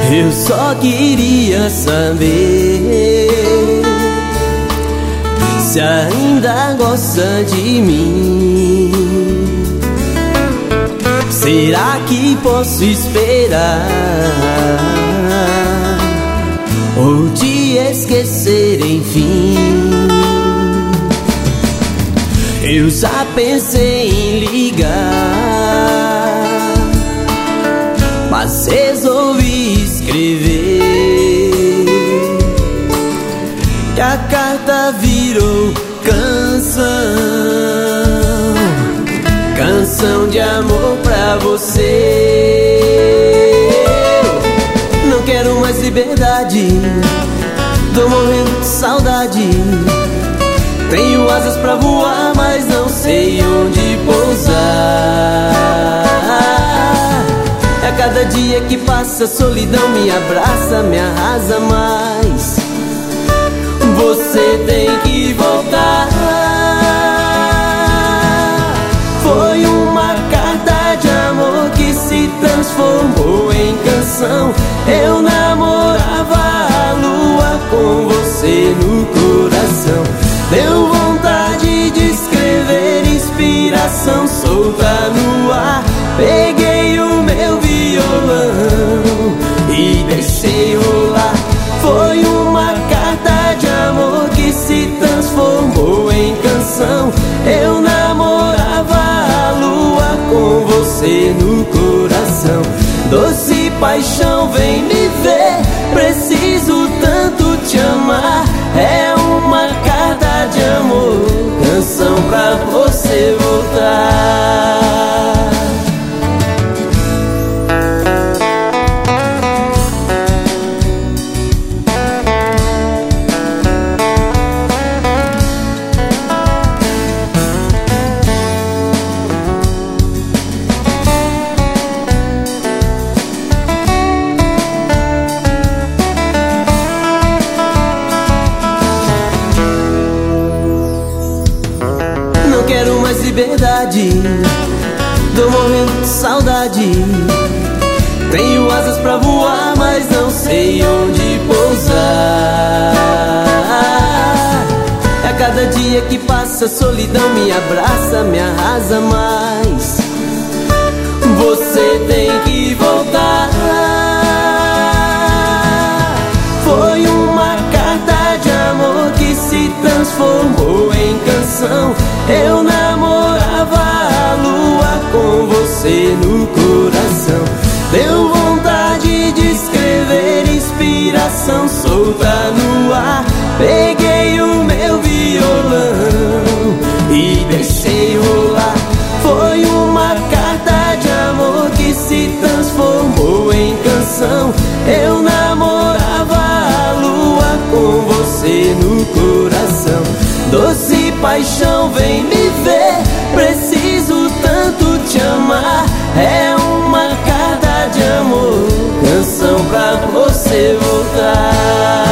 Eu só queria saber se ainda gosta de mim. Será que posso esperar ou te esquecer enfim? Eu já pensei em ligar, mas resolvi escrever que a carta virou canção, canção de amor pra você. Não quero mais liberdade, tô morrendo de saudade. Tenho asas pra voar, mas não sei onde pousar. A cada dia que passa, a solidão me abraça, me arrasa mais. Você tem que voltar. Foi uma carta de amor que se transformou em canção. Eu namorava a lua com você no coração. Deu vontade de escrever, inspiração solta no ar. Peguei o meu violão e deixei rolar. Foi uma carta de amor que se transformou em canção. Eu namorava a lua com você no coração. Doce paixão, vem me ver, preciso tanto te amar. É uma carta de amor, canção pra você voltar. Não quero mais liberdade, tô morrendo de saudade. Tenho asas pra voar, mas não sei onde pousar. A cada dia que passa, a solidão me abraça, me arrasa mais. Você tem que voltar. Foi uma carta de amor que se transformou em canção. Eu namorava a lua com você no coração. Deu vontade de escrever, inspiração solta no ar. Peguei o meu violão e deixei rolar. Foi uma carta de amor que se transformou em canção. Eu namorava a lua com você no coração. Doce paixão, vem me ver, preciso tanto te amar. É uma carta de amor, canção pra você voltar.